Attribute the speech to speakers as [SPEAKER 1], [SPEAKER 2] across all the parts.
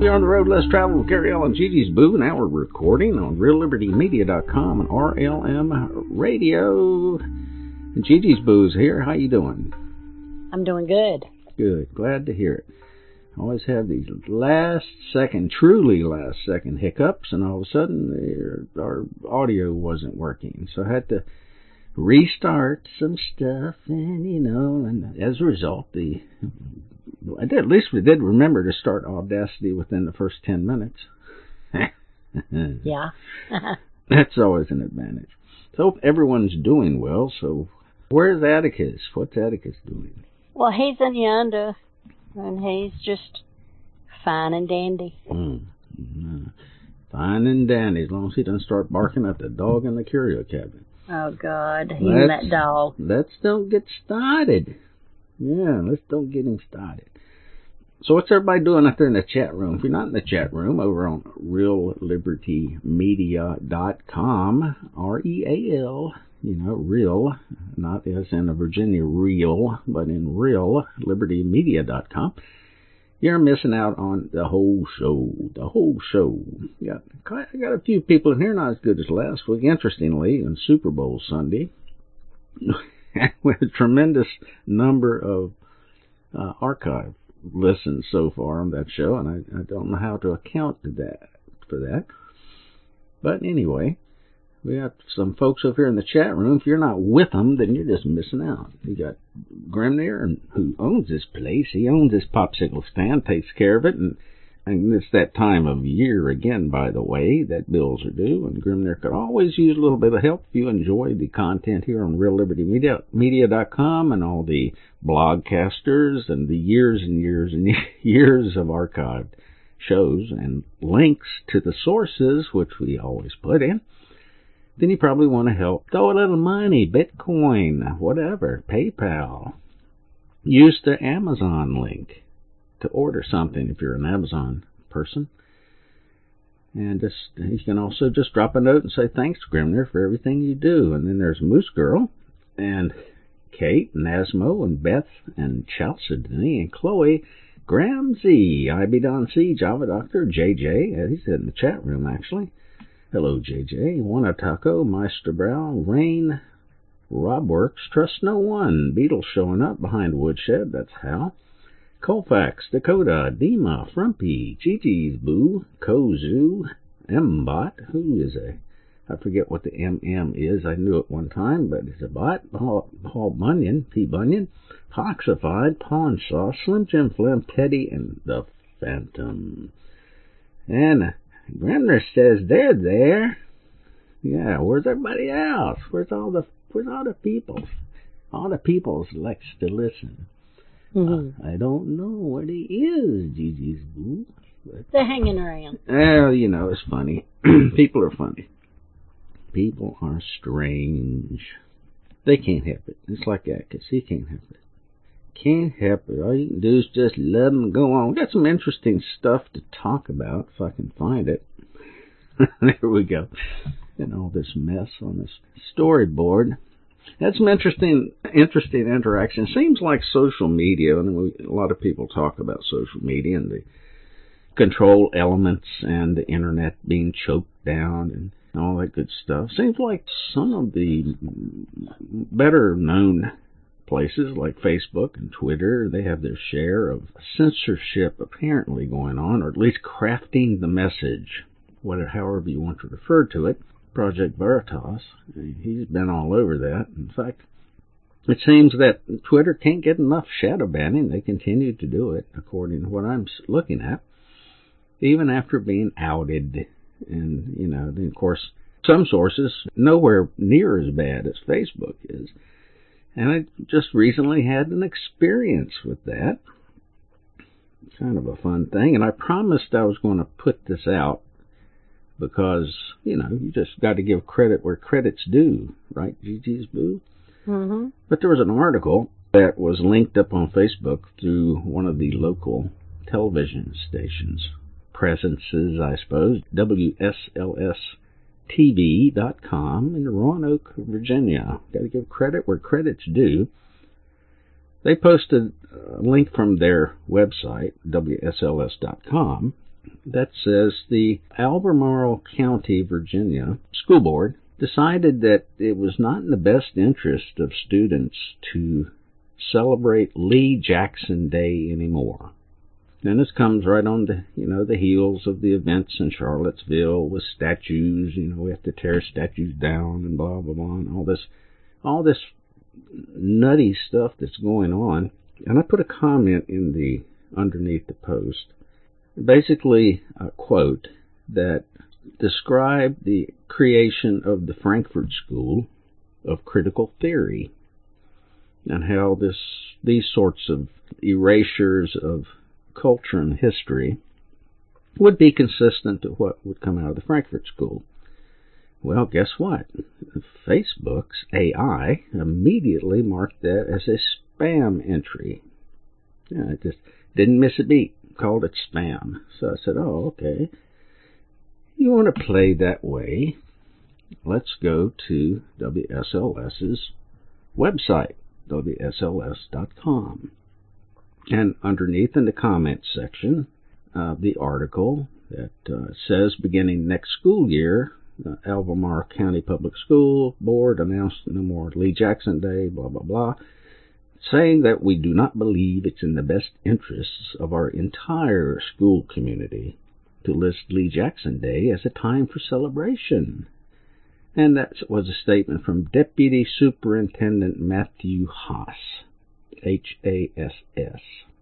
[SPEAKER 1] You're on the road, less travel with Gary L. and Gigi's Boo. Now we're recording on RealLibertyMedia.com and RLM Radio. And Gigi's Boo's here. How you doing?
[SPEAKER 2] I'm doing good.
[SPEAKER 1] Good. Glad to hear it. I always have these truly last second hiccups, and all of a sudden our audio wasn't working. So I had to restart some stuff, and as a result, at least we did remember to start Audacity within the first 10 minutes.
[SPEAKER 2] Yeah.
[SPEAKER 1] That's always an advantage. So everyone's doing well. So where's Atticus? What's Atticus doing?
[SPEAKER 2] Well, he's in yonder, and he's just fine and dandy.
[SPEAKER 1] Fine and dandy, as long as he doesn't start barking at the dog in the curio cabinet.
[SPEAKER 2] Oh, God, he and that dog.
[SPEAKER 1] Let's don't get started. Yeah, let's don't get him started. So what's everybody doing out there in the chat room? If you're not in the chat room, over on RealLibertyMedia.com, R-E-A-L, real, not as in a Virginia real, but in RealLibertyMedia.com. You're missing out on the whole show. I got a few people in here, not as good as last week. Interestingly, on Super Bowl Sunday, with a tremendous number of archive listens so far on that show, and I don't know how to account for that. But anyway, we got some folks over here in the chat room. If you're not with them, then you're just missing out. You got Grimnir, who owns this place. He owns this popsicle stand, takes care of it, and it's that time of year again, by the way, that bills are due, and Grimnir could always use a little bit of help if you enjoy the content here on RealLibertyMedia.com and all the blogcasters and the years and years and years of archived shows and links to the sources, which we always put in. Then you probably want to help. Throw a little money, Bitcoin, whatever, PayPal. Use the Amazon link to order something if you're an Amazon person. And you can also just drop a note and say thanks, Grimnir, for everything you do. And then there's Moose Girl and Kate and Asmo and Beth and Chalcedony and Chloe, Graham Z, IB Don C, Java Doctor, JJ. He's in the chat room, actually. Hello, JJ. Wanna Taco, Meister Brown, Rain, Robworks, Trust No One, Beetle showing up behind Woodshed, that's Hal. Colfax, Dakota, Dima, Frumpy, Gigi's Boo, Kozu, M-Bot, who is I forget what the MM is, I knew it one time, but it's a bot, Paul Bunyan, P. Bunyan, Hoxified, Pawn Saw, Slim Jim Flim, Teddy, and the Phantom. And Grimner says they're there. Yeah, where's everybody else? Where's all the people? All the peoples likes to listen. Mm-hmm. I don't know where he is, Gigi's Boo.
[SPEAKER 2] They're hanging around.
[SPEAKER 1] Well, it's funny. People are funny. People are strange. They can't help it. It's like Atticus. He can't help it. Can't help it. All you can do is just let them go on. We got some interesting stuff to talk about, if I can find it. There we go. And all this mess on this storyboard. Had some interesting interaction. Seems like social media, and a lot of people talk about social media and the control elements and the internet being choked down and all that good stuff. Seems like some of the better known places like Facebook and Twitter, they have their share of censorship apparently going on, or at least crafting the message, however you want to refer to it. Project Veritas, he's been all over that. In fact, it seems that Twitter can't get enough shadow banning. They continue to do it, according to what I'm looking at, even after being outed. And, then of course, some sources nowhere near as bad as Facebook is. And I just recently had an experience with that. Kind of a fun thing. And I promised I was going to put this out because, you just got to give credit where credit's due, right, Gigi's Boo?
[SPEAKER 2] Mm-hmm.
[SPEAKER 1] But there was an article that was linked up on Facebook through one of the local television stations. Presences, I suppose, WSLS-TV.com in Roanoke, Virginia. Got to give credit where credit's due. They posted a link from their website, WSLS.com, that says the Albemarle County, Virginia School Board decided that it was not in the best interest of students to celebrate Lee Jackson Day anymore. And this comes right on the heels of the events in Charlottesville with statues. We have to tear statues down and blah blah blah, and all this nutty stuff that's going on. And I put a comment underneath the post, basically a quote that described the creation of the Frankfurt School of Critical Theory, and how these sorts of erasures of culture and history would be consistent to what would come out of the Frankfurt School. Well, guess what? Facebook's AI immediately marked that as a spam entry. I just didn't miss a beat, called it spam. So I said, oh, okay. You want to play that way? Let's go to WSLS's website, WSLS.com. And underneath in the comments section, the article that says beginning next school year, the Albemarle County Public School Board announced no more Lee Jackson Day, blah, blah, blah, saying that we do not believe it's in the best interests of our entire school community to list Lee Jackson Day as a time for celebration. And that was a statement from Deputy Superintendent Matthew Haas, Hass.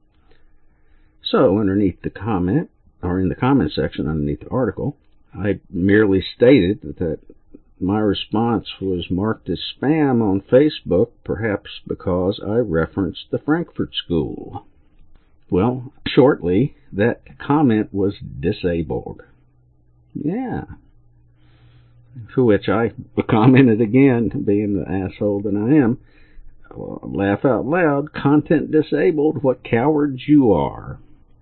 [SPEAKER 1] So underneath the comment, or in the comment section underneath the article, I merely stated that my response was marked as spam on Facebook, perhaps because I referenced the Frankfurt School. Well, shortly, that comment was disabled. Yeah. To which I commented again, being the asshole that I am, laugh out loud, content disabled, what cowards you are.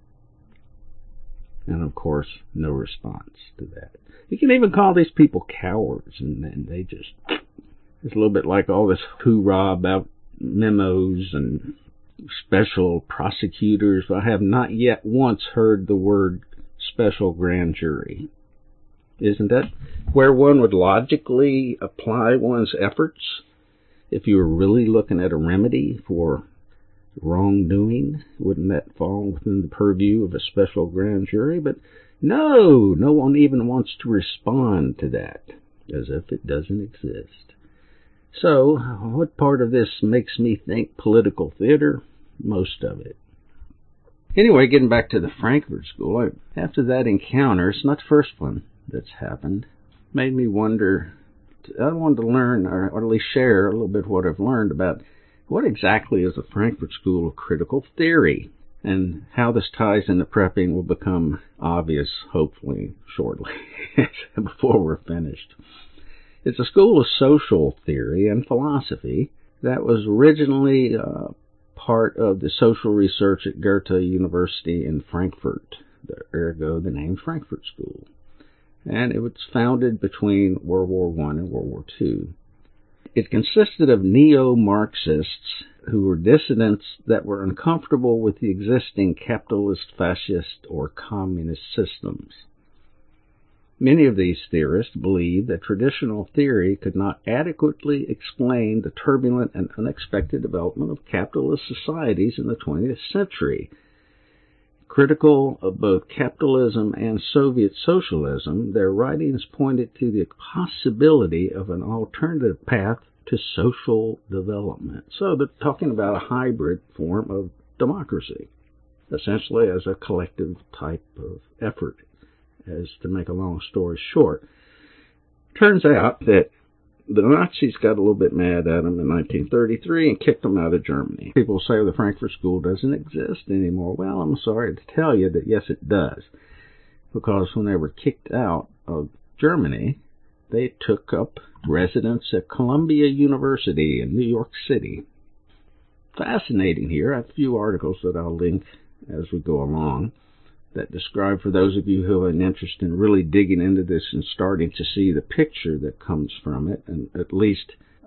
[SPEAKER 1] And of course, no response to that. You can even call these people cowards, and then they just, it's a little bit like all this hoorah about memos and special prosecutors. I have not yet once heard the word special grand jury. Isn't that where one would logically apply one's efforts if you were really looking at a remedy for wrongdoing? Wouldn't that fall within the purview of a special grand jury? But no one even wants to respond to that, as if it doesn't exist. So, what part of this makes me think political theater? Most of it. Anyway, getting back to the Frankfurt School, after that encounter, it's not the first one that's happened, made me wonder. I wanted to learn, or at least share a little bit what I've learned about what exactly is the Frankfurt School of Critical Theory, and how this ties into prepping will become obvious, hopefully, shortly, before we're finished. It's a school of social theory and philosophy that was originally part of the social research at Goethe University in Frankfurt, ergo the name Frankfurt School. And it was founded between World War I and World War II. It consisted of neo-Marxists who were dissidents that were uncomfortable with the existing capitalist, fascist, or communist systems. Many of these theorists believed that traditional theory could not adequately explain the turbulent and unexpected development of capitalist societies in the 20th century. Critical of both capitalism and Soviet socialism, their writings pointed to the possibility of an alternative path to social development. So they're talking about a hybrid form of democracy, essentially as a collective type of effort. As to make a long story short, turns out that the Nazis got a little bit mad at them in 1933 and kicked them out of Germany. People say the Frankfurt School doesn't exist anymore. Well, I'm sorry to tell you that yes, it does. Because when they were kicked out of Germany, they took up residence at Columbia University in New York City. Fascinating here. I have a few articles that I'll link as we go along that describe, for those of you who have an interest in really digging into this and starting to see the picture that comes from it, and at least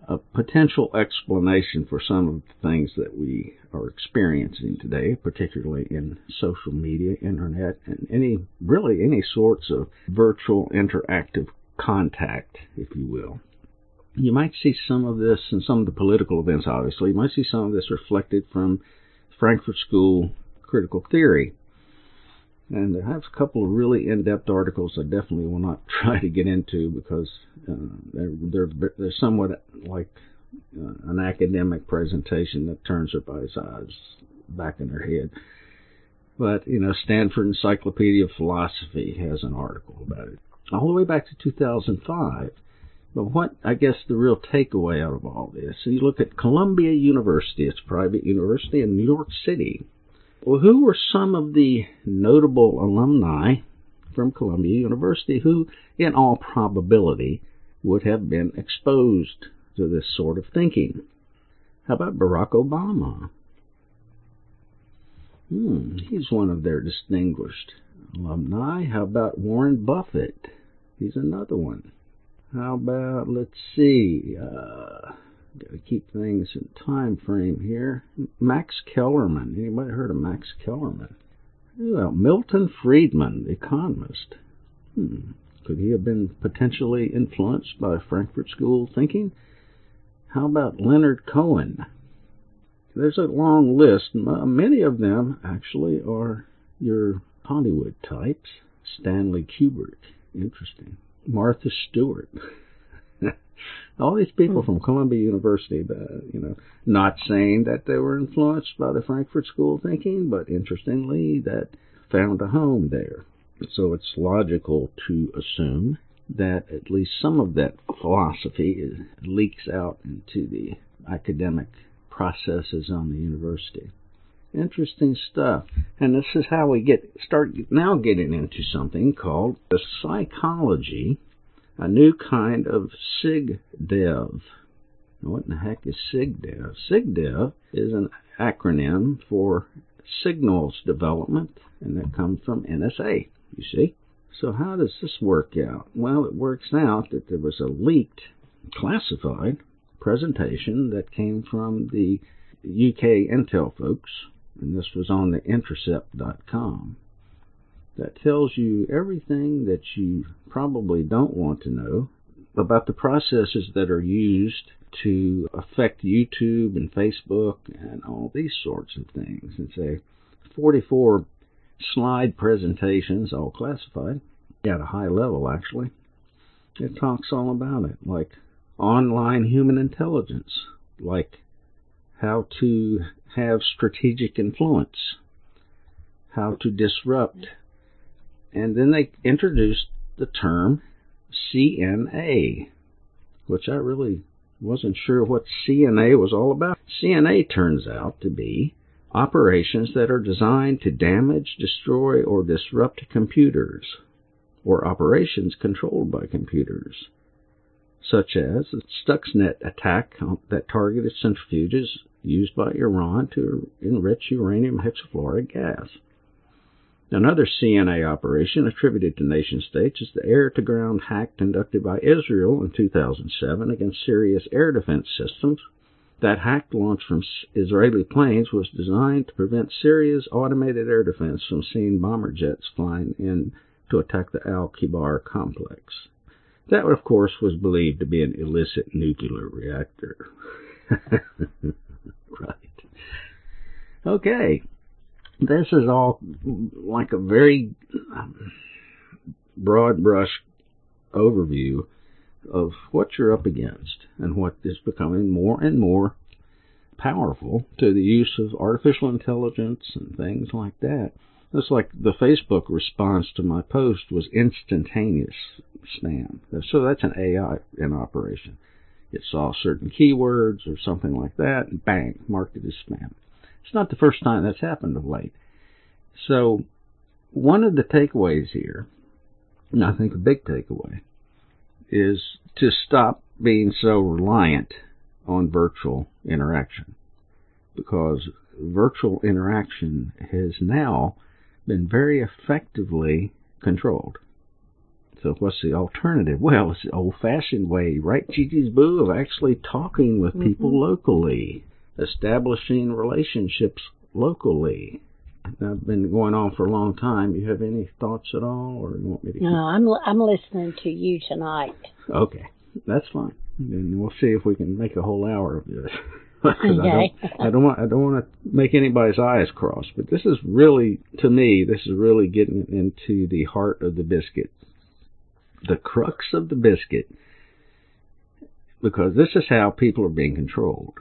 [SPEAKER 1] a potential explanation for some of the things that we are experiencing today, particularly in social media, internet, and any sorts of virtual interactive contact, if you will. You might see some of this in some of the political events, obviously. You might see some of this reflected from Frankfurt School critical theory. And I have a couple of really in-depth articles I definitely will not try to get into because they're somewhat like an academic presentation that turns everybody's eyes back in their head. But, Stanford Encyclopedia of Philosophy has an article about it, all the way back to 2005. But what, I guess, the real takeaway out of all this, you look at Columbia University, it's a private university in New York City. Well, who were some of the notable alumni from Columbia University who, in all probability, would have been exposed to this sort of thinking? How about Barack Obama? He's one of their distinguished alumni. How about Warren Buffett? He's another one. How about, let's see, got to keep things in time frame here. Max Kellerman. Anybody heard of Max Kellerman? Well, Milton Friedman, the economist. Could he have been potentially influenced by Frankfurt School thinking? How about Leonard Cohen? There's a long list. Many of them actually are your Hollywood types. Stanley Kubrick. Interesting. Martha Stewart. All these people from Columbia University, not saying that they were influenced by the Frankfurt School thinking, but interestingly, that found a home there. So it's logical to assume that at least some of that philosophy leaks out into the academic processes on the university. Interesting stuff. And this is how we start now getting into something called the psychology, a new kind of SIGDEV. Now, what in the heck is SIGDEV? SIGDEV is an acronym for Signals Development, and that comes from NSA, you see. So how does this work out? Well, it works out that there was a leaked, classified presentation that came from the UK Intel folks, and this was on the intercept.com, that tells you everything that you probably don't want to know about the processes that are used to affect YouTube and Facebook and all these sorts of things. It's a 44 slide presentations, all classified, at a high level actually. It talks all about it, like online human intelligence, like how to have strategic influence, how to disrupt. And then they introduced the term CNA, which I really wasn't sure what CNA was all about. CNA turns out to be operations that are designed to damage, destroy, or disrupt computers, or operations controlled by computers, such as the Stuxnet attack that targeted centrifuges used by Iran to enrich uranium hexafluoride gas. Another CNA operation attributed to nation-states is the air-to-ground hack conducted by Israel in 2007 against Syria's air defense systems. That hack launched from Israeli planes was designed to prevent Syria's automated air defense from seeing bomber jets flying in to attack the Al-Kibar complex. That, of course, was believed to be an illicit nuclear reactor. Right. Okay. This is all like a very broad brush overview of what you're up against and what is becoming more and more powerful to the use of artificial intelligence and things like that. It's like the Facebook response to my post was instantaneous spam. So that's an AI in operation. It saw certain keywords or something like that, and bang, marked it as spam. It's not the first time that's happened of late. So one of the takeaways here, and I think a big takeaway, is to stop being so reliant on virtual interaction, because virtual interaction has now been very effectively controlled So what's the alternative? Well, it's the old-fashioned way, right, Gigi's Boo, of actually talking with people locally, establishing relationships locally. I've been going on for a long time. You have any thoughts at all, or you want me to?
[SPEAKER 2] No, I'm listening to you tonight.
[SPEAKER 1] Okay, that's fine. And we'll see if we can make a whole hour of this.
[SPEAKER 2] Okay.
[SPEAKER 1] I don't want to make anybody's eyes cross, but this is really, to me, this is really getting into the heart of the biscuit, the crux of the biscuit, because this is how people are being controlled.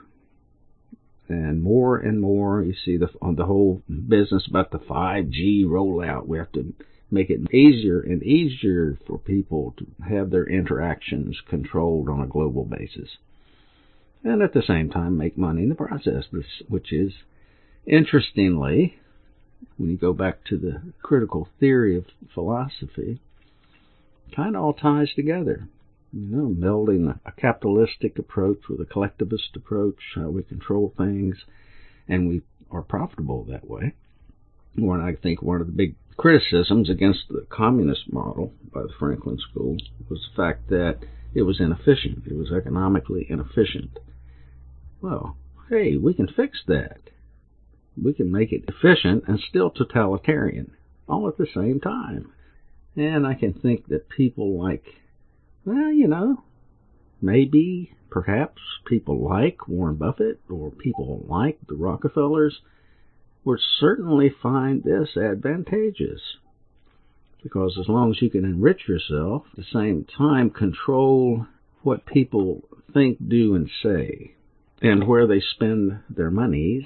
[SPEAKER 1] And more you see on the whole business about the 5G rollout. We have to make it easier and easier for people to have their interactions controlled on a global basis. And at the same time make money in the process, which is, interestingly, when you go back to the critical theory of philosophy, kind of all ties together. You know, melding a capitalistic approach with a collectivist approach, how we control things, and we are profitable that way. When I think one of the big criticisms against the communist model by the Franklin School was the fact that it was inefficient. It was economically inefficient. Well, hey, we can fix that. We can make it efficient and still totalitarian, all at the same time. And I can think that people like, well, you know, maybe, perhaps, people like Warren Buffett or people like the Rockefellers would certainly find this advantageous. Because as long as you can enrich yourself, at the same time control what people think, do, and say, and where they spend their monies,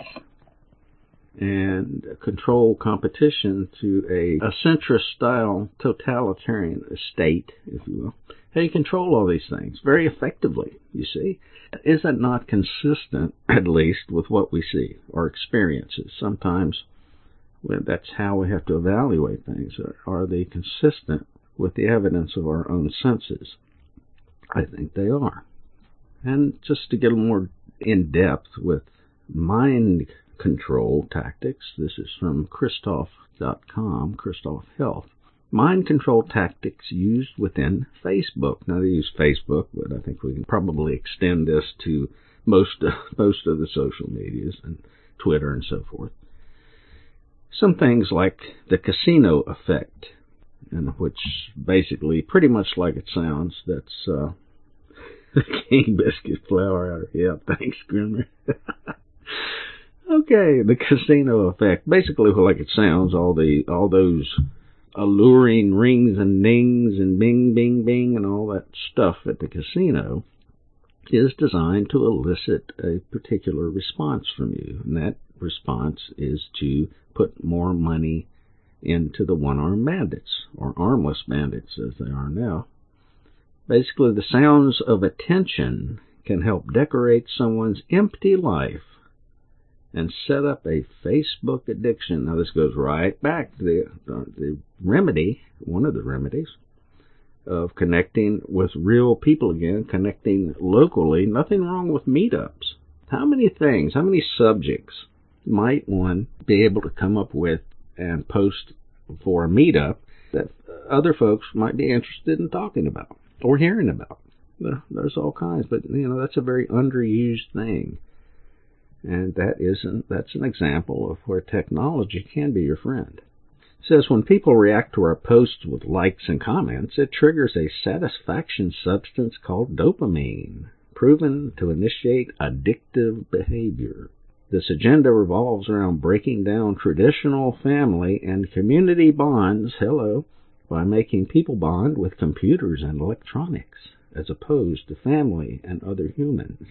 [SPEAKER 1] and control competition to a centrist-style totalitarian state, if you will. How you control all these things very effectively, you see. Is that not consistent, at least, with what we see, our experiences? Sometimes that's how we have to evaluate things. Are they consistent with the evidence of our own senses? I think they are. And just to get a little more in-depth with mind control tactics, this is from Christoph.com, Christoph Health. Mind control tactics used within Facebook. Now, they use Facebook, but I think we can probably extend this to most of the social medias and Twitter and so forth. Some things like the casino effect, in which basically, pretty much like it sounds, that's the King Biscuit flour out of here. Thanks, Grimmer. Okay, the casino effect, basically like it sounds, all those alluring rings and dings and bing, bing, bing and all that stuff at the casino is designed to elicit a particular response from you. And that response is to put more money into the one-armed bandits, or armless bandits as they are now. Basically, the sounds of attention can help decorate someone's empty life and set up a Facebook addiction. Now, this goes right back to the remedy, one of the remedies, of connecting with real people again, connecting locally. Nothing wrong with meetups. How many things, how many subjects might one be able to come up with and post for a meetup that other folks might be interested in talking about or hearing about? There's all kinds, but that's a very underused thing. And that's an example of where technology can be your friend. It says, when people react to our posts with likes and comments, it triggers a satisfaction substance called dopamine, proven to initiate addictive behavior. This agenda revolves around breaking down traditional family and community bonds, by making people bond with computers and electronics, as opposed to family and other humans.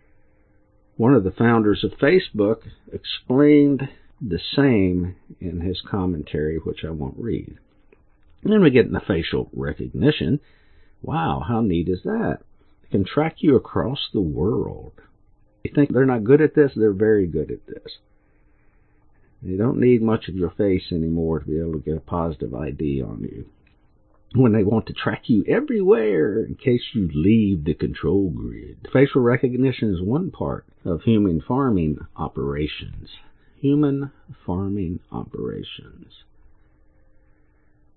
[SPEAKER 1] One of the founders of Facebook explained the same in his commentary, which I won't read. And then we get into facial recognition. Wow, how neat is that? It can track you across the world. You think they're not good at this? They're very good at this. You don't need much of your face anymore to be able to get a positive ID on you. When they want to track you everywhere in case you leave the control grid. Facial recognition is one part of human farming operations. Human farming operations.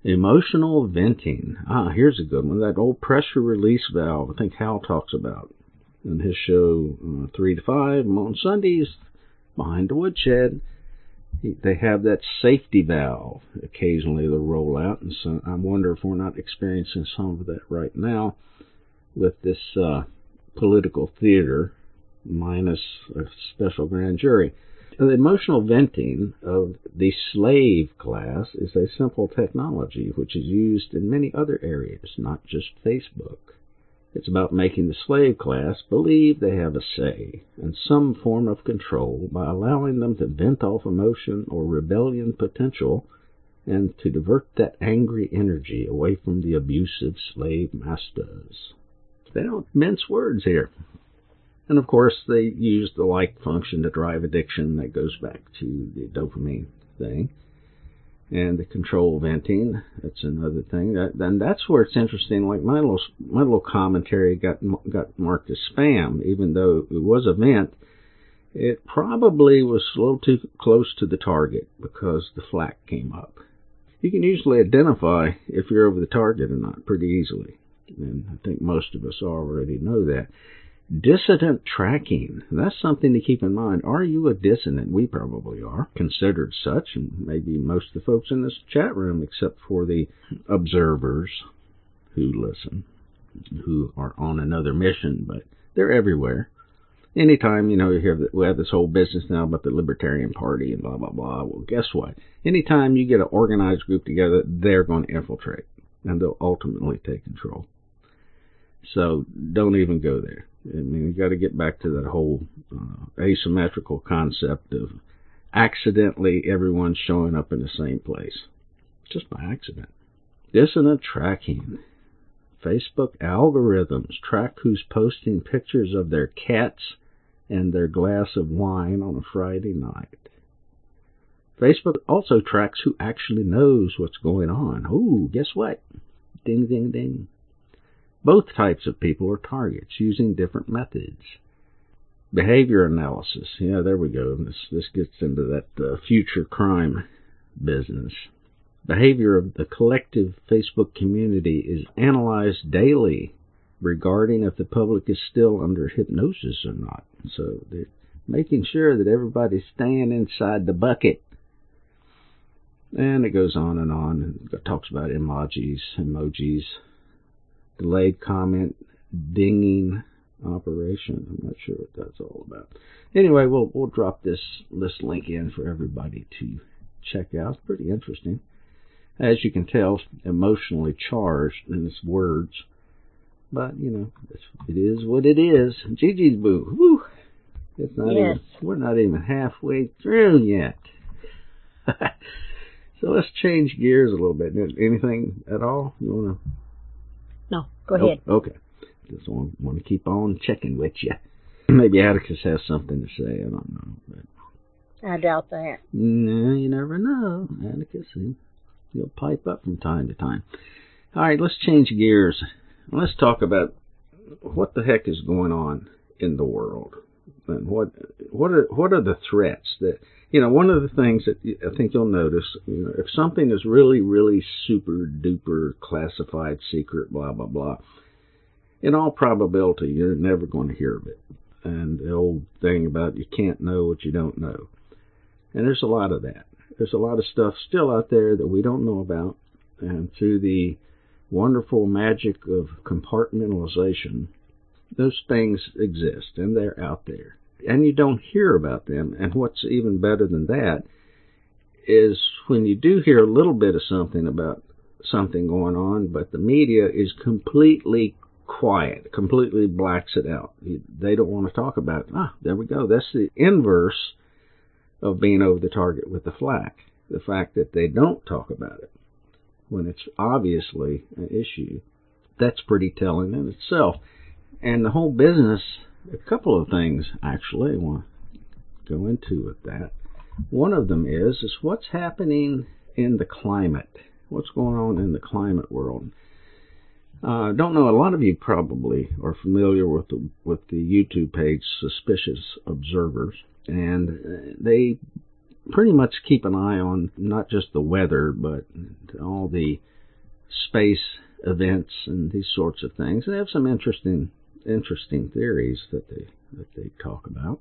[SPEAKER 1] Emotional venting. Here's a good one. That old pressure release valve, I think Hal talks about in his show 3 to 5 on Sundays, Behind the Woodshed. They have that safety valve occasionally they'll roll out, and so I wonder if we're not experiencing some of that right now with this political theater minus a special grand jury. The emotional venting of the slave class is a simple technology which is used in many other areas, not just Facebook. It's about making the slave class believe they have a say and some form of control by allowing them to vent off emotion or rebellion potential and to divert that angry energy away from the abusive slave masters. They don't mince words here. And of course, they use the like function to drive addiction. That goes back to the dopamine thing. And the control venting, that's another thing. And that's where it's interesting. Like my little commentary got marked as spam, even though it was a vent. It probably was a little too close to the target because the flack came up. You can usually identify if you're over the target or not pretty easily. And I think most of us already know that. Dissident tracking. That's something to keep in mind. Are you a dissident? We probably are, considered such, and maybe most of the folks in this chat room, except for the observers who listen, who are on another mission, but they're everywhere. Anytime, you hear that we have this whole business now about the Libertarian Party and blah, blah, blah. Well, guess what? Anytime you get an organized group together, they're going to infiltrate, and they'll ultimately take control. So don't even go there. I mean, you got to get back to that whole asymmetrical concept of accidentally everyone showing up in the same place, just by accident. Dissonant tracking. Facebook algorithms track who's posting pictures of their cats and their glass of wine on a Friday night. Facebook also tracks who actually knows what's going on. Ooh, guess what? Ding, ding, ding. Both types of people are targets using different methods. Behavior analysis. Yeah, there we go. This gets into that future crime business. Behavior of the collective Facebook community is analyzed daily regarding if the public is still under hypnosis or not. So they're making sure that everybody's staying inside the bucket. And it goes on and on. It talks about emojis, delayed comment, dinging operation. I'm not sure what that's all about. Anyway, we'll drop this link in for everybody to check out. It's pretty interesting. As you can tell, emotionally charged in its words. But, it is what it is. Gigi's boo. Woo! It's not even, we're not even halfway through yet. So let's change gears a little bit. Anything at all you want to?
[SPEAKER 2] No, go ahead.
[SPEAKER 1] Okay. Just want to keep on checking with you. Maybe Atticus has something to say. I don't know. But
[SPEAKER 2] I doubt that.
[SPEAKER 1] No, you never know. Atticus, he'll pipe up from time to time. All right, let's change gears. Let's talk about what the heck is going on in the world. And what are the threats that, one of the things that I think you'll notice, if something is really, really super duper classified, secret, blah, blah, blah, in all probability, you're never going to hear of it. And the old thing about you can't know what you don't know. And there's a lot of that. There's a lot of stuff still out there that we don't know about. And through the wonderful magic of compartmentalization, those things exist and they're out there. And you don't hear about them. And what's even better than that is when you do hear a little bit of something about something going on, but the media is completely quiet, completely blacks it out. They don't want to talk about it. There we go. That's the inverse of being over the target with the flack. The fact that they don't talk about it when it's obviously an issue. That's pretty telling in itself. And the whole business, a couple of things actually I want to go into with that. One of them is what's happening in the climate. What's going on in the climate world? Don't know, a lot of you probably are familiar with the YouTube page Suspicious Observers, and they pretty much keep an eye on not just the weather, but all the space events and these sorts of things. They have some interesting theories that they talk about.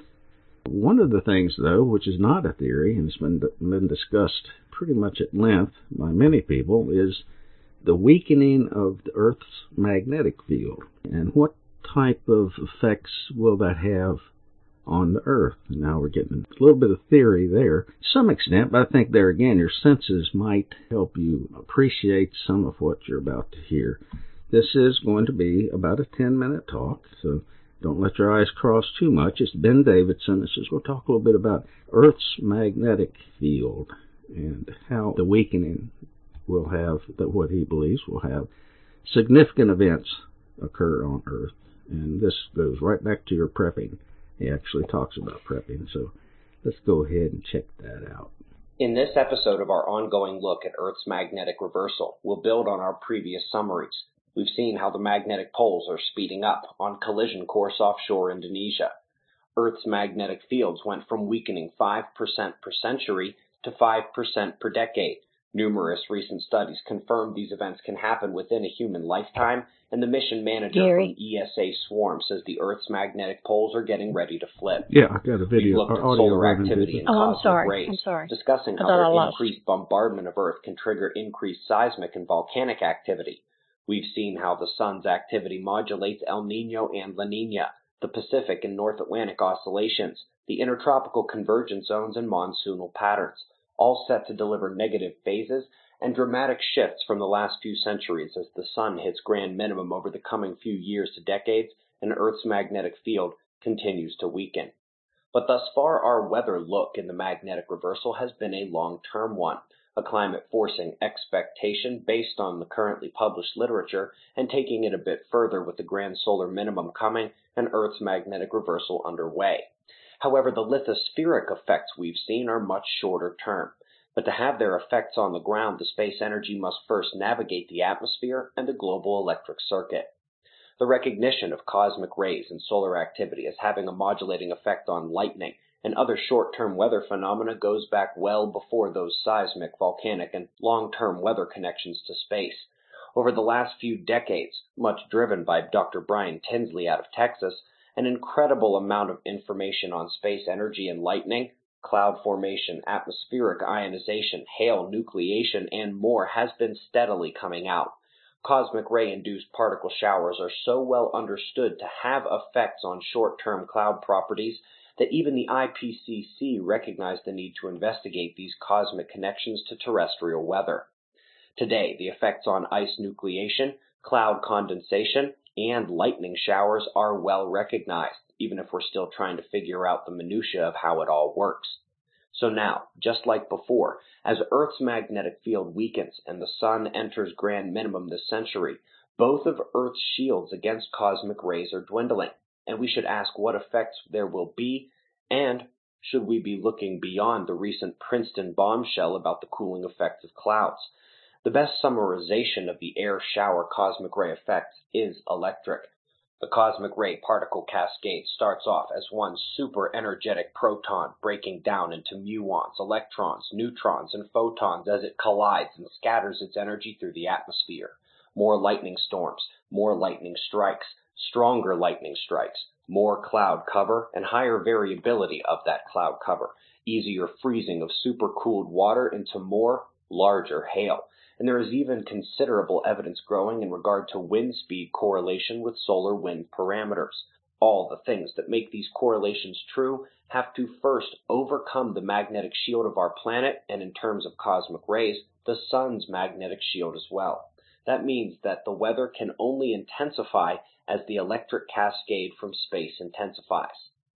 [SPEAKER 1] One of the things, though, which is not a theory and has been discussed pretty much at length by many people, is the weakening of the Earth's magnetic field. And what type of effects will that have on the Earth? Now we're getting a little bit of theory there to some extent, but I think there again your senses might help you appreciate some of what you're about to hear. This is going to be about a 10-minute talk, so don't let your eyes cross too much. It's Ben Davidson. This is, we'll talk a little bit about Earth's magnetic field and how the weakening will have, that what he believes will have significant events occur on Earth. And this goes right back to your prepping. He actually talks about prepping, so let's go ahead and check that out.
[SPEAKER 3] In this episode of our ongoing look at Earth's magnetic reversal, we'll build on our previous summaries. We've seen how the magnetic poles are speeding up on collision course offshore Indonesia. Earth's magnetic fields went from weakening 5% per century to 5% per decade. Numerous recent studies confirm these events can happen within a human lifetime, and the mission manager from ESA Swarm says the Earth's magnetic poles are getting ready to flip.
[SPEAKER 1] Yeah, I got a video.
[SPEAKER 3] We've looked at solar activity and cosmic rays, discussing how their increased bombardment of Earth can trigger increased seismic and volcanic activity. We've seen how the sun's activity modulates El Niño and La Niña, the Pacific and North Atlantic oscillations, the intertropical convergence zones and monsoonal patterns, all set to deliver negative phases and dramatic shifts from the last few centuries as the sun hits grand minimum over the coming few years to decades and Earth's magnetic field continues to weaken. But thus far, our weather look in the magnetic reversal has been a long-term one, a climate-forcing expectation based on the currently published literature and taking it a bit further with the grand solar minimum coming and Earth's magnetic reversal underway. However, the lithospheric effects we've seen are much shorter term, but to have their effects on the ground, the space energy must first navigate the atmosphere and the global electric circuit. The recognition of cosmic rays and solar activity as having a modulating effect on lightning and other short-term weather phenomena goes back well before those seismic, volcanic, and long-term weather connections to space. Over the last few decades, much driven by Dr. Brian Tinsley out of Texas, an incredible amount of information on space energy and lightning, cloud formation, atmospheric ionization, hail, nucleation, and more has been steadily coming out. Cosmic ray-induced particle showers are so well understood to have effects on short-term cloud properties that even the IPCC recognized the need to investigate these cosmic connections to terrestrial weather. Today, the effects on ice nucleation, cloud condensation, and lightning showers are well recognized, even if we're still trying to figure out the minutiae of how it all works. So now, just like before, as Earth's magnetic field weakens and the sun enters grand minimum this century, both of Earth's shields against cosmic rays are dwindling, and we should ask what effects there will be, and should we be looking beyond the recent Princeton bombshell about the cooling effects of clouds. The best summarization of the air shower cosmic ray effects is electric. The cosmic ray particle cascade starts off as one super energetic proton breaking down into muons, electrons, neutrons, and photons as it collides and scatters its energy through the atmosphere. More lightning storms, more lightning strikes, stronger lightning strikes, more cloud cover, and higher variability of that cloud cover, easier freezing of supercooled water into more, larger hail. And there is even considerable evidence growing in regard to wind speed correlation with solar wind parameters. All the things that make these correlations true have to first overcome the magnetic shield of our planet, and in terms of cosmic rays, the sun's magnetic shield as well. That means that the weather can only intensify as the electric cascade from space intensifies.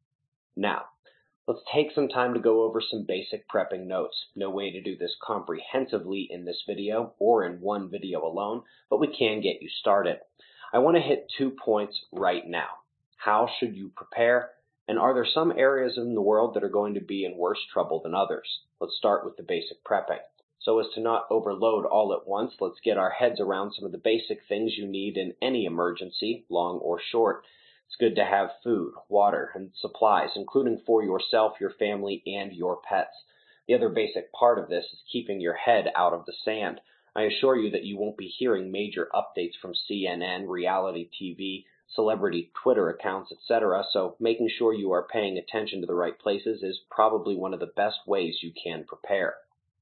[SPEAKER 3] Now, let's take some time to go over some basic prepping notes. No way to do this comprehensively in this video or in one video alone, but we can get you started. I want to hit 2 points right now. How should you prepare? And are there some areas in the world that are going to be in worse trouble than others? Let's start with the basic prepping. So as to not overload all at once, let's get our heads around some of the basic things you need in any emergency, long or short. It's good to have food, water, and supplies, including for yourself, your family, and your pets. The other basic part of this is keeping your head out of the sand. I assure you that you won't be hearing major updates from CNN, reality TV, celebrity Twitter accounts, etc., so making sure you are paying attention to the right places is probably one of the best ways you can prepare.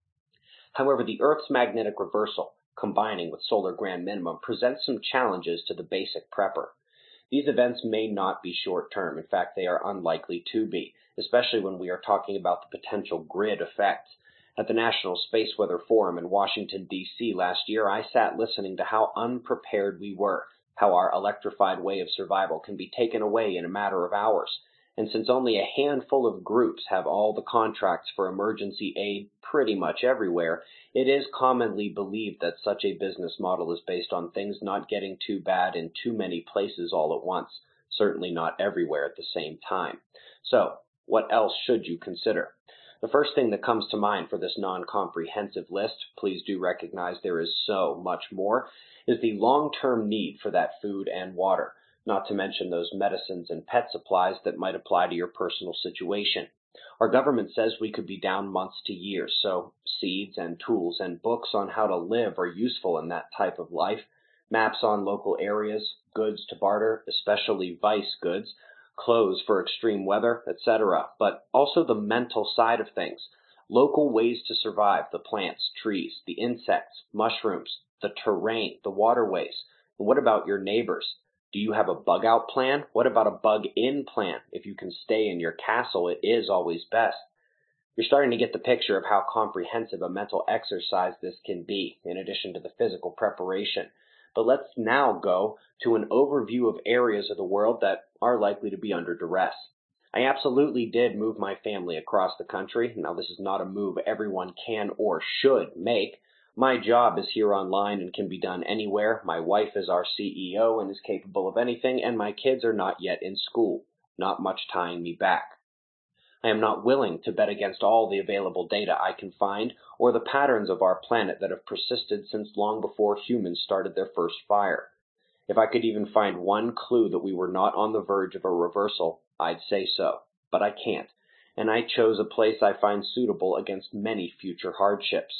[SPEAKER 3] However, the Earth's magnetic reversal, combining with solar grand minimum, presents some challenges to the basic prepper. These events may not be short-term. In fact, they are unlikely to be, especially when we are talking about the potential grid effects. At the National Space Weather Forum in Washington, D.C. last year, I sat listening to how unprepared we were, how our electrified way of survival can be taken away in a matter of hours. And since only a handful of groups have all the contracts for emergency aid pretty much everywhere, it is commonly believed that such a business model is based on things not getting too bad in too many places all at once, certainly not everywhere at the same time. So, what else should you consider? The first thing that comes to mind for this non-comprehensive list, please do recognize there is so much more, is the long-term need for that food and water, not to mention those medicines and pet supplies that might apply to your personal situation. Our government says we could be down months to years, so seeds and tools and books on how to live are useful in that type of life, maps on local areas, goods to barter, especially vice goods, clothes for extreme weather, etc., but also the mental side of things, local ways to survive, the plants, trees, the insects, mushrooms, the terrain, the waterways. And what about your neighbors? Do you have a bug-out plan? What about a bug-in plan? If you can stay in your castle, it is always best. You're starting to get the picture of how comprehensive a mental exercise this can be, in addition to the physical preparation. But let's now go to an overview of areas of the world that are likely to be under duress. I absolutely did move my family across the country. Now, this is not a move everyone can or should make. My job is here online and can be done anywhere. My wife is our CEO and is capable of anything, and my kids are not yet in school. Not much tying me back. I am not willing to bet against all the available data I can find or the patterns of our planet that have persisted since long before humans started their first fire. If I could even find one clue that we were not on the verge of a reversal, I'd say so. But I can't, and I chose a place I find suitable against many future hardships.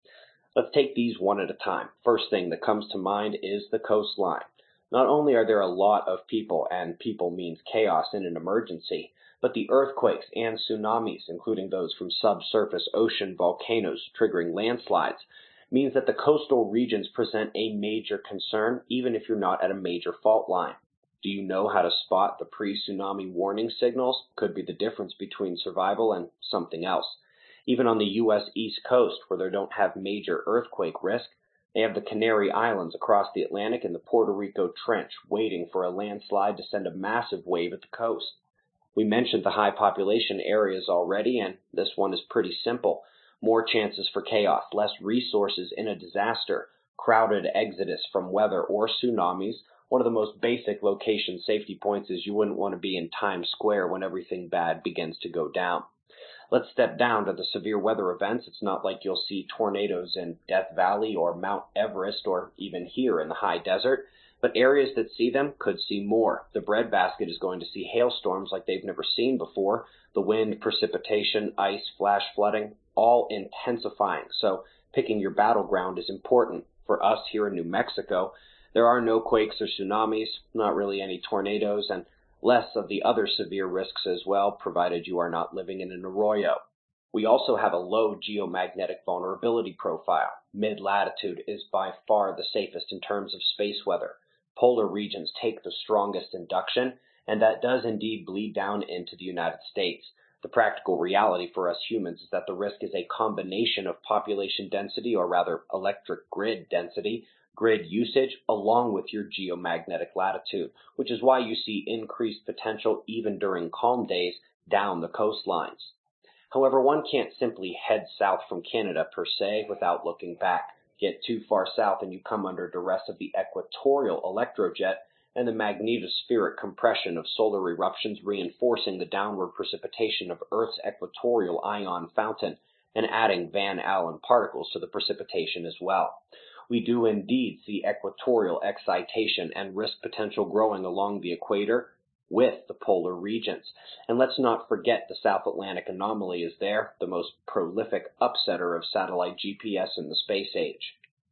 [SPEAKER 3] Let's take these one at a time. First thing that comes to mind is the coastline. Not only are there a lot of people, and people means chaos in an emergency, but the earthquakes and tsunamis, including those from subsurface ocean volcanoes triggering landslides, means that the coastal regions present a major concern, even if you're not at a major fault line. Do you know how to spot the pre-tsunami warning signals? Could be the difference between survival and something else. Even on the U.S. East Coast, where they don't have major earthquake risk, they have the Canary Islands across the Atlantic and the Puerto Rico Trench waiting for a landslide to send a massive wave at the coast. We mentioned the high population areas already, and this one is pretty simple. More chances for chaos, less resources in a disaster, crowded exodus from weather or tsunamis. One of the most basic location safety points is you wouldn't want to be in Times Square when everything bad begins to go down. Let's step down to the severe weather events. It's not like you'll see tornadoes in Death Valley or Mount Everest or even here in the high desert, but areas that see them could see more. The breadbasket is going to see hailstorms like they've never seen before. The wind, precipitation, ice, flash flooding, all intensifying. So picking your battleground is important. For us here in New Mexico, there are no quakes or tsunamis, not really any tornadoes, and less of the other severe risks as well, provided you are not living in an arroyo. We also have a low geomagnetic vulnerability profile. Mid-latitude is by far the safest in terms of space weather. Polar regions take the strongest induction, and that does indeed bleed down into the United States. The practical reality for us humans is that the risk is a combination of population density, or rather electric grid density, grid usage, along with your geomagnetic latitude, which is why you see increased potential even during calm days down the coastlines. However, one can't simply head south from Canada per se without looking back. Get too far south and you come under duress of the equatorial electrojet and the magnetospheric compression of solar eruptions reinforcing the downward precipitation of Earth's equatorial ion fountain and adding Van Allen particles to the precipitation as well. We do indeed see equatorial excitation and risk potential growing along the equator with the polar regions. And let's not forget the South Atlantic anomaly is there, the most prolific upsetter of satellite GPS in the space age.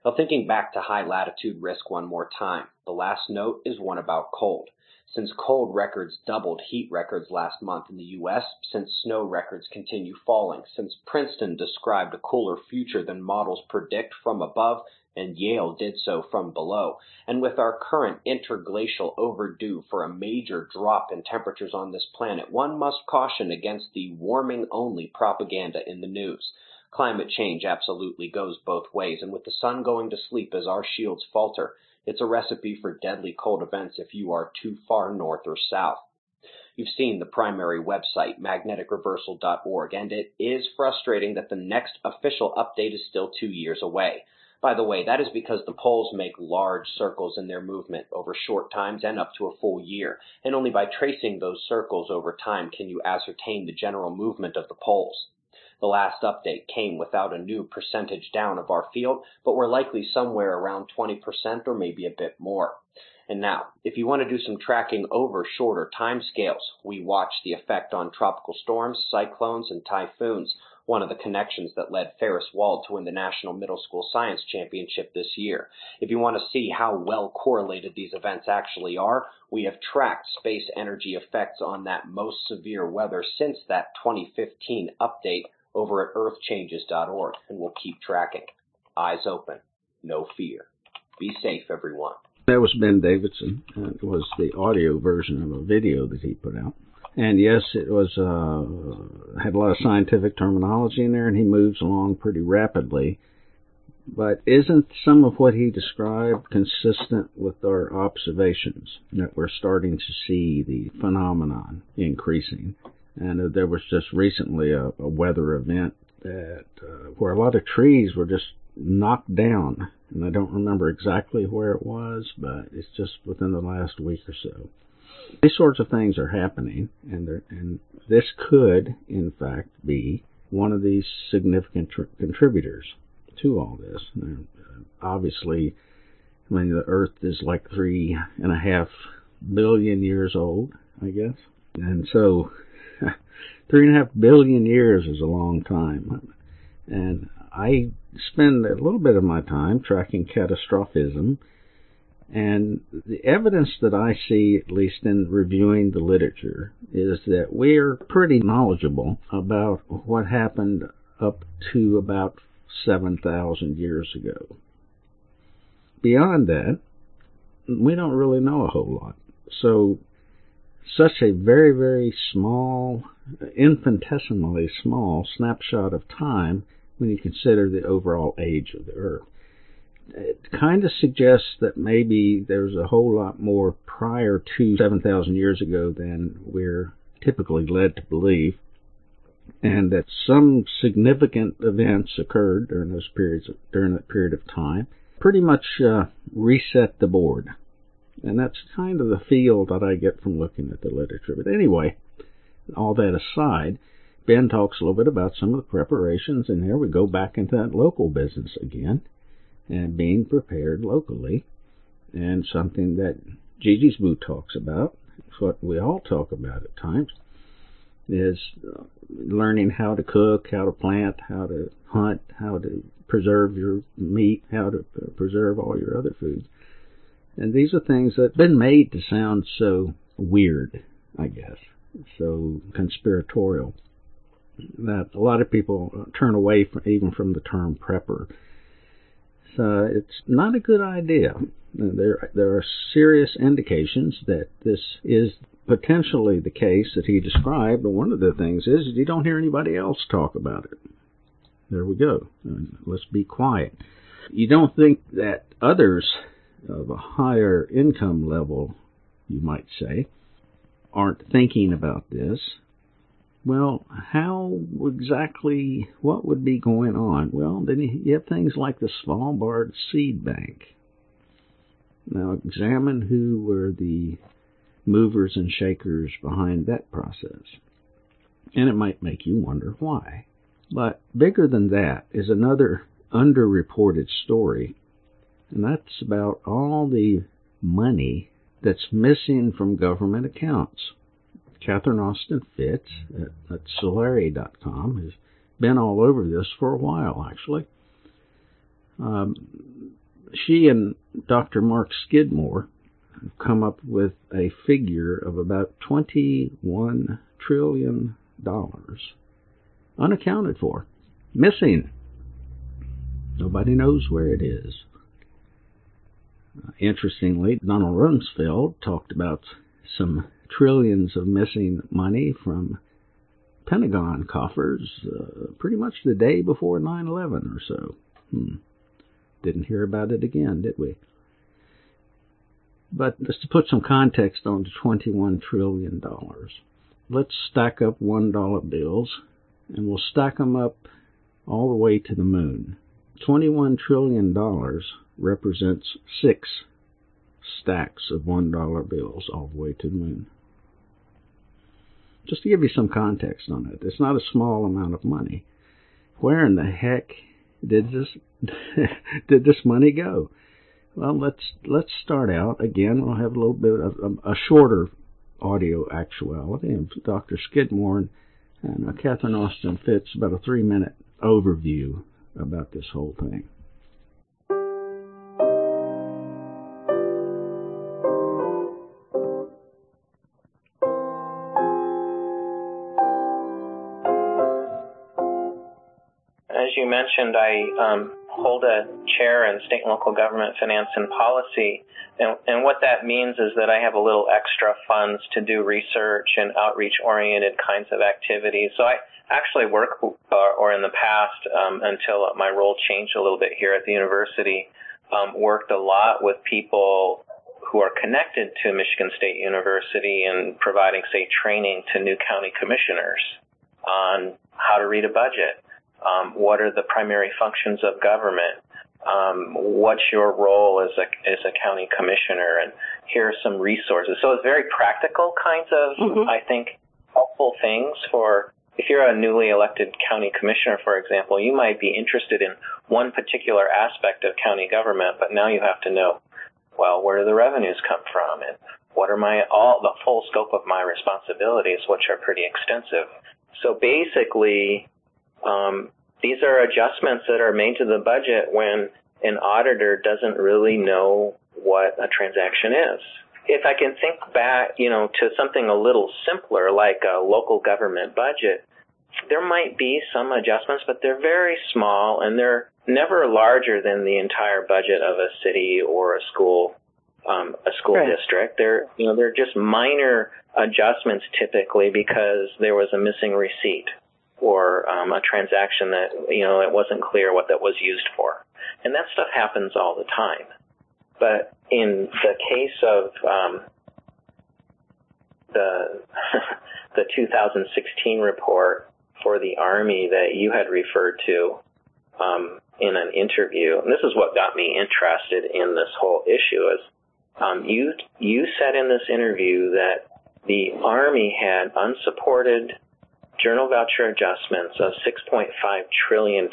[SPEAKER 3] Now, thinking back to high latitude risk one more time, the last note is one about cold. Since cold records doubled heat records last month in the U.S., since snow records continue falling, since Princeton described a cooler future than models predict from above, and Yale did so from below, and with our current interglacial overdue for a major drop in temperatures on this planet, one must caution against the warming-only propaganda in the news. Climate change absolutely goes both ways, and with the sun going to sleep as our shields falter, it's a recipe for deadly cold events if you are too far north or south. You've seen the primary website, magneticreversal.org, and it is frustrating that the next official update is still 2 years away. By the way, that is because the poles make large circles in their movement over short times and up to a full year, and only by tracing those circles over time can you ascertain the general movement of the poles. The last update came without a new percentage down of our field, but we're likely somewhere around 20% or maybe a bit more. And now, if you want to do some tracking over shorter time scales, we watch the effect on tropical storms, cyclones, and typhoons, one of the connections that led Ferris Wald to win the National Middle School Science Championship this year. If you want to see how well correlated these events actually are, we have tracked space energy effects on that most severe weather since that 2015 update over at earthchanges.org, and we'll keep tracking. Eyes open, no fear. Be safe, everyone.
[SPEAKER 1] That was Ben Davidson. It was the audio version of a video that he put out. And yes, it was had a lot of scientific terminology in there, and he moves along pretty rapidly. But isn't some of what he described consistent with our observations, that we're starting to see the phenomenon increasing? And there was just recently a weather event that where a lot of trees were just knocked down. And I don't remember exactly where it was, but it's just within the last week or so. These sorts of things are happening, and this could, in fact, be one of these significant contributors to all this. Now, obviously, I mean, the Earth is like 3.5 billion years old, I guess. And so 3.5 billion years is a long time. And I spend a little bit of my time tracking catastrophism. And the evidence that I see, at least in reviewing the literature, is that we're pretty knowledgeable about what happened up to about 7,000 years ago. Beyond that, we don't really know a whole lot. So, such a very, very small, infinitesimally small snapshot of time when you consider the overall age of the Earth. It kind of suggests that maybe there's a whole lot more prior to 7,000 years ago than we're typically led to believe, and that some significant events occurred during that period of time, pretty much reset the board. And that's kind of the feel that I get from looking at the literature. But anyway, all that aside, Ben talks a little bit about some of the preparations, and there we go back into that local business again, and being prepared locally, and something that Gigi's booth talks about, what we all talk about at times, is learning how to cook, how to plant, how to hunt, how to preserve your meat, how to preserve all your other foods. And these are things that have been made to sound so weird, I guess, so conspiratorial, that a lot of people turn away even from the term prepper. So it's not a good idea. There are serious indications that this is potentially the case that he described, but one of the things is you don't hear anybody else talk about it. There we go. Let's be quiet. You don't think that others of a higher income level, you might say, aren't thinking about this. Well, how exactly, what would be going on? Well, then you have things like the Svalbard Seed Bank. Now, examine who were the movers and shakers behind that process. And it might make you wonder why. But bigger than that is another underreported story, and that's about all the money that's missing from government accounts. Catherine Austin Fitts at Solari.com has been all over this for a while, actually. She and Dr. Mark Skidmore have come up with a figure of about $21 trillion unaccounted for, missing. Nobody knows where it is. Interestingly, Donald Rumsfeld talked about some trillions of missing money from Pentagon coffers pretty much the day before 9/11 or so. Didn't hear about it again, did we? But just to put some context on the $21 trillion, let's stack up $1 bills, and we'll stack them up all the way to the moon. $21 trillion represents 6 stacks of $1 bills all the way to the moon. Just to give you some context on it, it's not a small amount of money. Where in the heck did this money go? Well, let's start out again. We'll have a little bit of a shorter audio actuality, and Dr. Skidmore and Catherine Austin Fitts, about a 3-minute overview about this whole thing.
[SPEAKER 4] As you mentioned, I hold a chair in state and local government finance and policy, and what that means is that I have a little extra funds to do research and outreach-oriented kinds of activities. So I actually work, or in the past, until my role changed a little bit here at the university, worked a lot with people who are connected to Michigan State University and providing, say, training to new county commissioners on how to read a budget. What are the primary functions of government? What's your role as a county commissioner? And here are some resources. So it's very practical kinds of, I think, helpful things for, if you're a newly elected county commissioner, for example, you might be interested in one particular aspect of county government, but now you have to know, well, where do the revenues come from? And what are the full scope of my responsibilities, which are pretty extensive. So basically, these are adjustments that are made to the budget when an auditor doesn't really know what a transaction is. If I can think back, to something a little simpler, like a local government budget, there might be some adjustments, but they're very small, and they're never larger than the entire budget of a city or a school district. They're just minor adjustments typically because there was a missing receipt or a transaction that, it wasn't clear what that was used for. And that stuff happens all the time. But in the case of the 2016 report for the Army that you had referred to in an interview, and this is what got me interested in this whole issue, is you said in this interview that the Army had unsupported journal voucher adjustments of $6.5 trillion.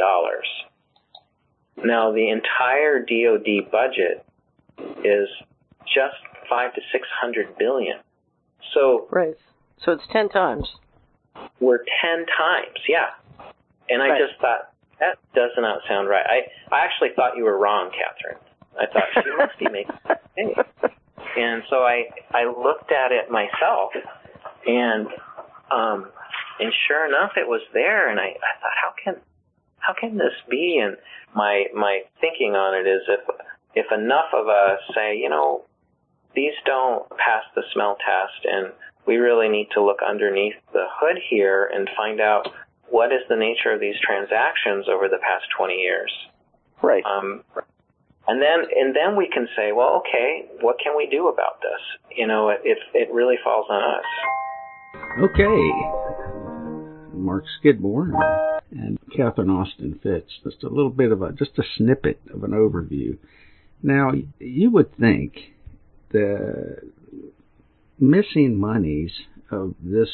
[SPEAKER 4] Now, the entire DoD budget is just $500 to $600 billion. So
[SPEAKER 2] right. So it's 10 times.
[SPEAKER 4] We're 10 times, yeah. And I just thought, that does not sound right. I actually thought you were wrong, Catherine. I thought she must be making a mistake. And so I looked at it myself, and sure enough, it was there. And I thought, how can this be? And my thinking on it is, if enough of us say, these don't pass the smell test, and we really need to look underneath the hood here and find out what is the nature of these transactions over the past 20 years.
[SPEAKER 2] Right.
[SPEAKER 4] And then we can say, well, okay, what can we do about this? If it really falls on us.
[SPEAKER 1] Okay. Mark Skidmore and Catherine Austin Fitts. Just a little bit of a snippet of an overview. Now, you would think the missing monies of this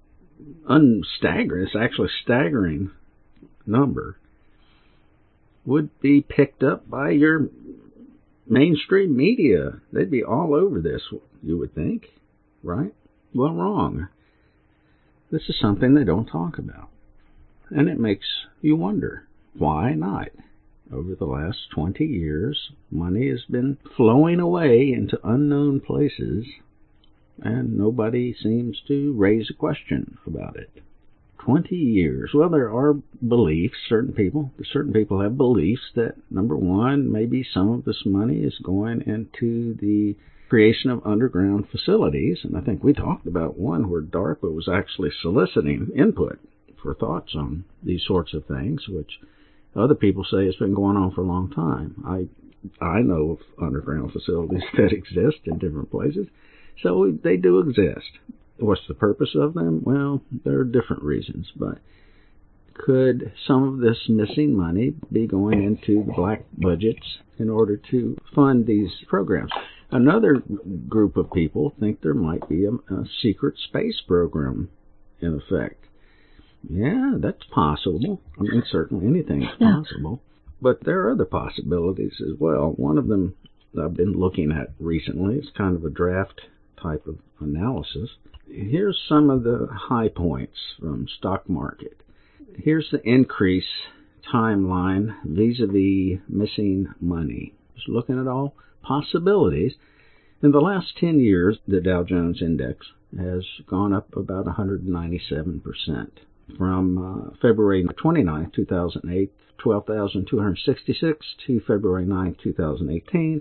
[SPEAKER 1] staggering number would be picked up by your mainstream media. They'd be all over this, you would think, right? Well, wrong. This is something they don't talk about. And it makes you wonder, why not? over the last 20 years, money has been flowing away into unknown places, and nobody seems to raise a question about it. 20 years. Well, there are beliefs, certain people have beliefs that, number one, maybe some of this money is going into the creation of underground facilities, and I think we talked about one where DARPA was actually soliciting input for thoughts on these sorts of things, which other people say it's been going on for a long time. I know of underground facilities that exist in different places, so they do exist. What's the purpose of them? Well, there are different reasons, but could some of this missing money be going into the black budgets in order to fund these programs? Another group of people think there might be a secret space program in effect. Yeah, that's possible. I mean, certainly anything's possible. But there are other possibilities as well. One of them I've been looking at recently. It's kind of a draft type of analysis. Here's some of the high points from stock market. Here's the increase timeline vis-a-vis missing money. Just looking at all possibilities. In the last 10 years, the Dow Jones Index has gone up about 197%. From February 29, 2008, 12,266 to February 9, 2018,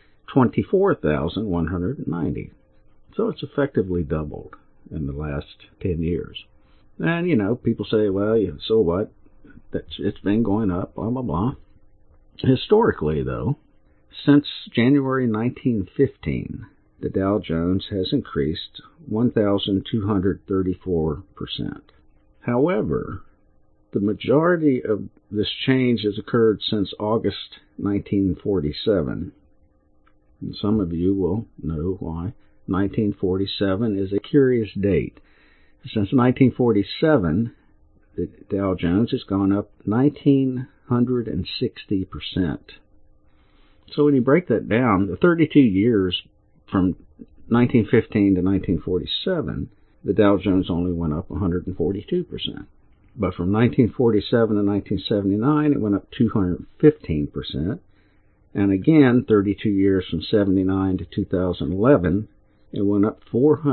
[SPEAKER 1] 24,190. So it's effectively doubled in the last 10 years. And, people say, well, so what? It's been going up, blah, blah, blah. Historically, though, since January 1915, the Dow Jones has increased 1,234%. However, the majority of this change has occurred since August 1947. And some of you will know why. 1947 is a curious date. Since 1947, the Dow Jones has gone up 1,960%. So when you break that down, the 32 years from 1915 to 1947, the Dow Jones only went up 142%. But from 1947 to 1979, it went up 215%. And again, 32 years from 79 to 2011, it went up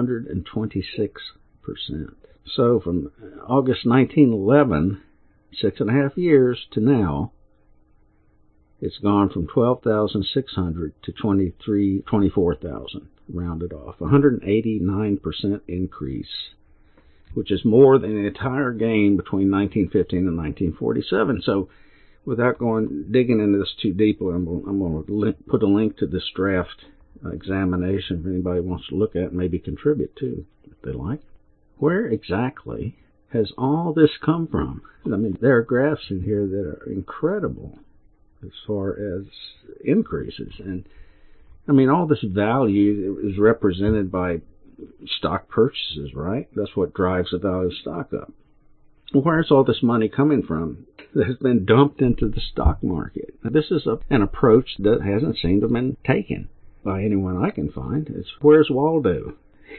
[SPEAKER 1] 426%. So from August 1911, 6.5 years to now, it's gone from 12,600 to 24,000, rounded off. 189% increase, which is more than the entire gain between 1915 and 1947. So without digging into this too deeply, I'm going to put a link to this draft examination if anybody wants to look at it, maybe contribute to, if they like. Where exactly has all this come from? I mean, there are graphs in here that are incredible as far as increases. And, I mean, all this value is represented by stock purchases, right? That's what drives the value of stock up. Well, where's all this money coming from that has been dumped into the stock market? Now, this is an approach that hasn't seemed to have been taken by anyone I can find. It's, where's Waldo?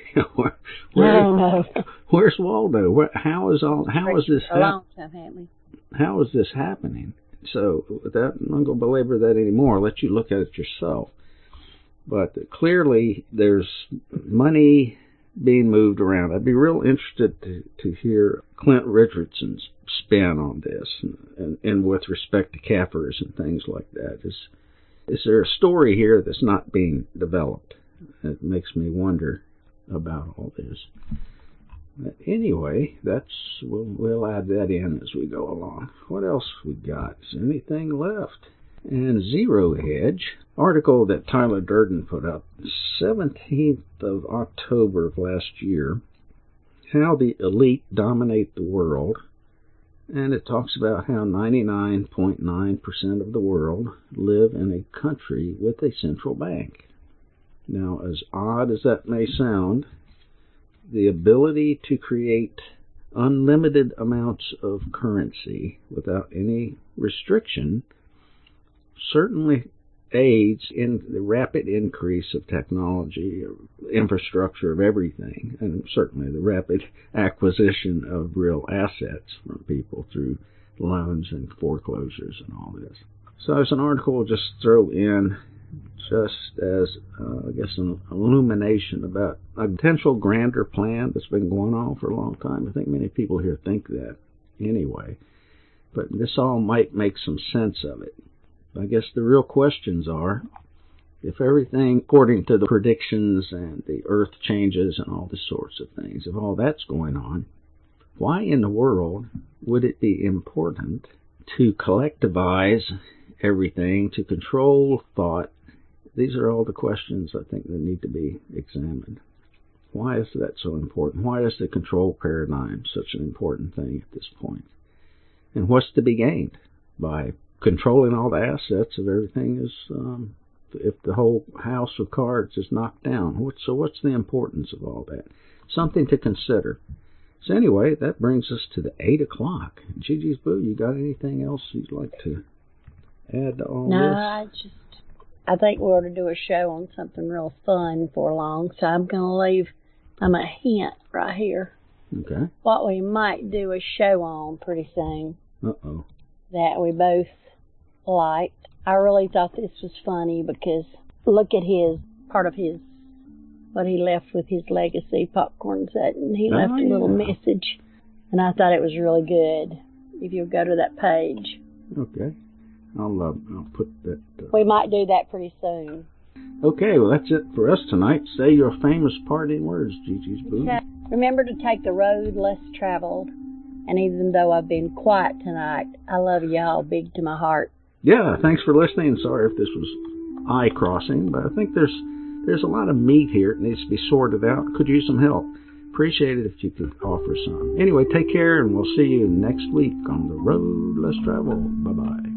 [SPEAKER 1] Where's Waldo? How is this happening? So I'm not going to belabor that anymore. I'll let you look at it yourself. But clearly there's money being moved around. I'd be real interested to hear Clint Richardson's spin on this and with respect to CAFRs and things like that. Is there a story here that's not being developed? It makes me wonder about all this. But anyway, we'll add that in as we go along. What else we got? Is there anything left? And Zero Hedge, article that Tyler Durden put up 17th of October of last year, how the elite dominate the world. And it talks about how 99.9% of the world live in a country with a central bank. Now, as odd as that may sound, the ability to create unlimited amounts of currency without any restriction certainly aids in the rapid increase of technology, infrastructure of everything, and certainly the rapid acquisition of real assets from people through loans and foreclosures and all this. So as an article, we'll just throw in just as, I guess, an illumination about a potential grander plan that's been going on for a long time. I think many people here think that anyway. But this all might make some sense of it. I guess the real questions are, if everything, according to the predictions and the earth changes and all this sorts of things, if all that's going on, why in the world would it be important to collectivize everything, to control thought? These are all the questions I think that need to be examined. Why is that so important? Why is the control paradigm such an important thing at this point? And what's to be gained by controlling all the assets of everything if the whole house of cards is knocked down? So what's the importance of all that? Something to consider. So anyway, that brings us to the 8 o'clock. Gigi's Boo, you got anything else you'd like to add to all this?
[SPEAKER 2] No, I think we ought to do a show on something real fun for long, so I'm going to leave a hint right here.
[SPEAKER 1] Okay.
[SPEAKER 2] What we might do a show on pretty soon.
[SPEAKER 1] Uh-oh.
[SPEAKER 2] That we both liked. I really thought this was funny because look at what he left with his legacy, Popcorn Sutton. He left a little message, and I thought it was really good. If you'll go to that page.
[SPEAKER 1] Okay. I'll put that...
[SPEAKER 2] We might do that pretty soon.
[SPEAKER 1] Okay, well, that's it for us tonight. Say your famous parting words, Gigi's Boo.
[SPEAKER 2] Remember to take the road less traveled. And even though I've been quiet tonight, I love y'all big to my heart.
[SPEAKER 1] Yeah, thanks for listening. Sorry if this was eye-crossing, but I think there's a lot of meat here. It needs to be sorted out. Could use some help. Appreciate it if you could offer some. Anyway, take care, and we'll see you next week on The Road Less Traveled. Bye-bye.